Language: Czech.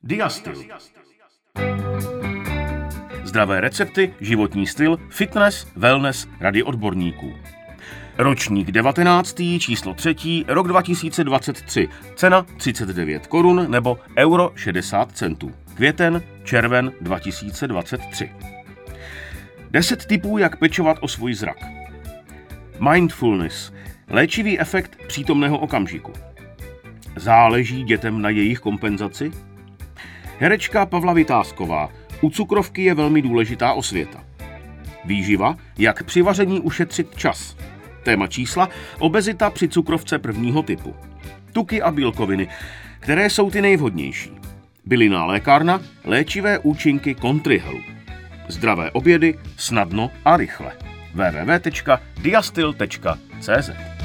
Diastyl. Zdravé recepty, životní styl, fitness, wellness, rady odborníků. Ročník 19. číslo 3. rok 2023. Cena 39 korun nebo euro 60 centů. Květen, červen 2023. 10 tipů, jak pečovat o svůj zrak. Mindfulness. Léčivý efekt přítomného okamžiku. Záleží dětem na jejich kompenzaci? Herečka Pavla Vytázková. U cukrovky je velmi důležitá osvěta. Výživa, jak při vaření ušetřit čas. Téma čísla, obezita při cukrovce prvního typu. Tuky a bílkoviny, které jsou ty nejvhodnější. Bylinná lékárna, léčivé účinky kontrihelu. Zdravé obědy, snadno a rychle. www.diastyl.cz